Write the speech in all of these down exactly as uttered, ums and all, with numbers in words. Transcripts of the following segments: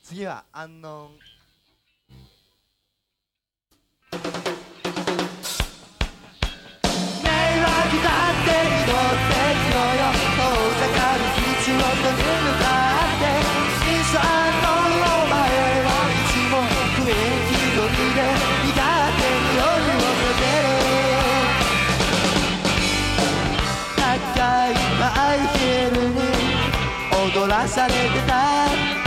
次はアンノン。迷惑だって祈ってみろよ、遠ざかる必要とに向かってミスアンノン、お前はいつも雰囲気取りで身勝手に夜をかける。高いマイケルに踊らされてた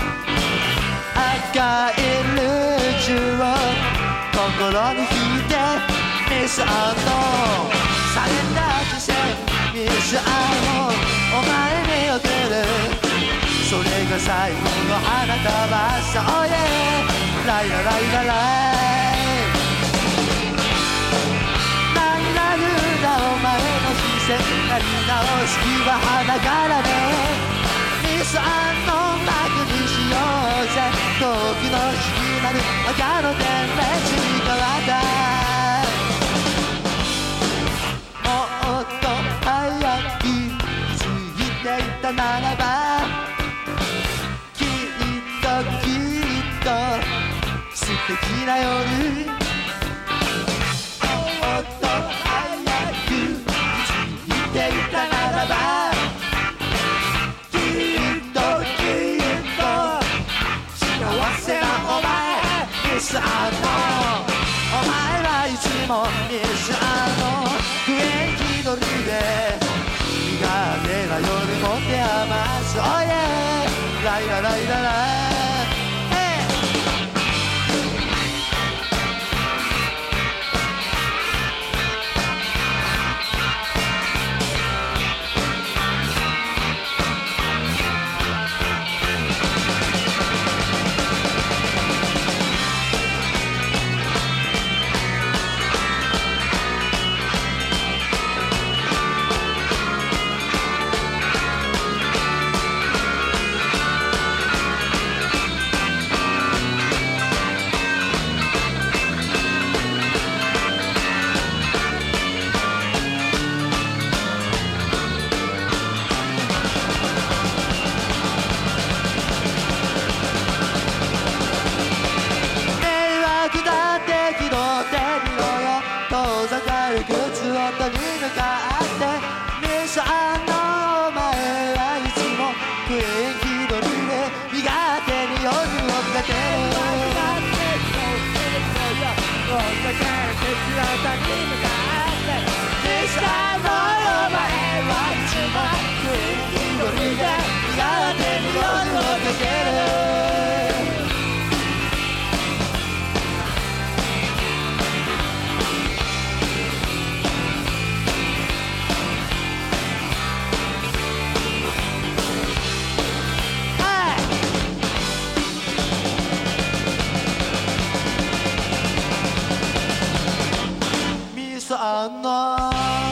赤いルージュを心に引いてミスアンノン、サレンダーしてミスアンノン、お前に寄ってる、それが最後の花束さ、oh yeah、ライラライラライ、なんだ言うなお前の視線がり直す気は花からね、ミスアンノン楽にしようぜ、遠くの光なる赤の点滅に変わった、もっと早く気づいていたならば、きっときっと素敵な夜、もっと早く気づいていたならば、きっときっと幸せなお前ミスアンノン、お前はいつもミスアンノン、雰囲気取りで苦手な夜も手余す、oh yeah、ライラライラライ、遠ざかる靴音に向かってミスアンノン、お前はいつも雰囲気取りで身勝手に夜をかける、遠ざかる靴音に向かってミスアンノン、お前はいつも雰囲気取りで身勝手に夜をかける。ミスアンノン。